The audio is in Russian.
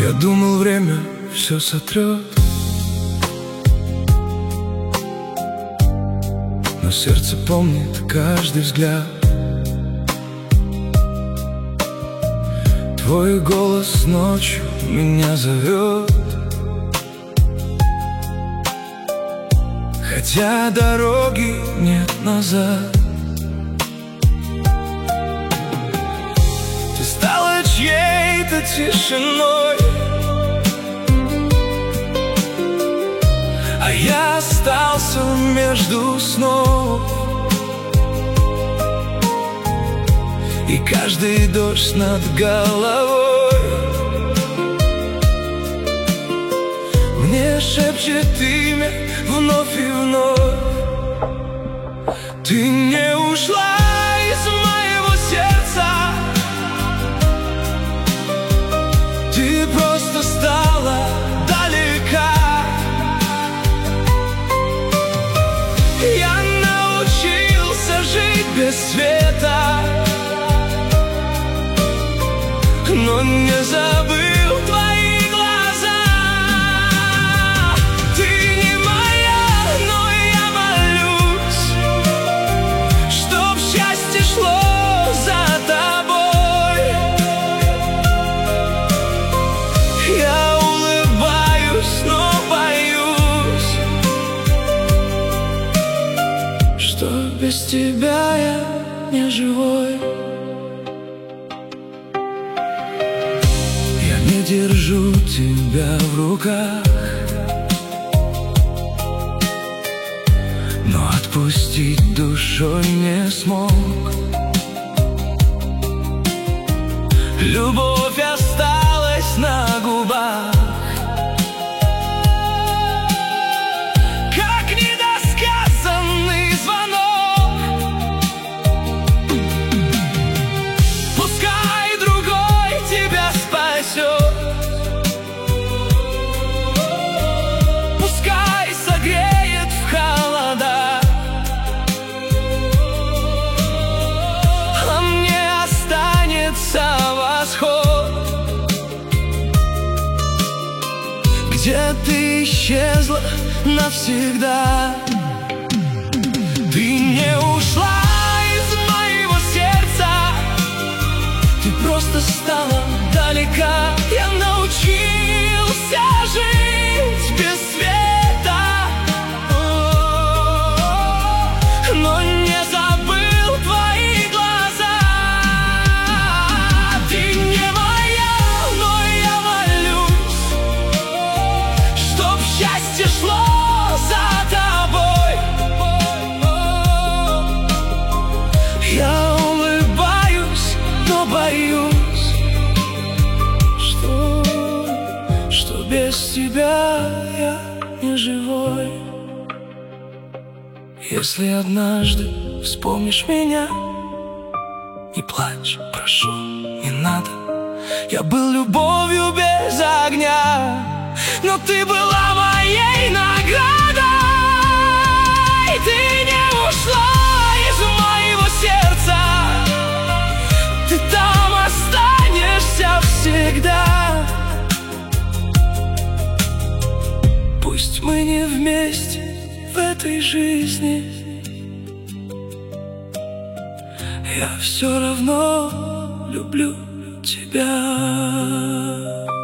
Я думал, время все сотрет, но сердце помнит каждый взгляд. Твой голос ночью меня зовет, хотя дороги нет назад. Ты стала чьей-то тишиной, а я остался между снов. И каждый дождь над головой мне шепчет имя вновь и вновь. Ты не ушла из моего сердца, ты просто стала далека. Я научился жить без света, но не забыл твои глаза. Ты не моя, но я молюсь, чтоб счастье шло за тобой. Я улыбаюсь, но боюсь, что без тебя я не живой. Не держу тебя в руках, но отпустить душой не смог. Любовь осталась на губах, как недосказанный звонок. Пускай другой тебя спасет, где ты исчезла навсегда. Ты не ушла из моего сердца, ты просто стала далека. Я научился жить без света, но не забыл твои глаза. Ты не моя, но я молюсь, чтоб счастье шло за тобой. Я улыбаюсь, но боюсь, что без тебя я не живой. Если однажды вспомнишь меня, не плачь, прошу, не надо. Я был любовью без огня, но ты была моей наградой. Ты не ушла из моего сердца, ты там останешься всегда. Пусть мы не вместе в этой жизни, я все равно люблю тебя.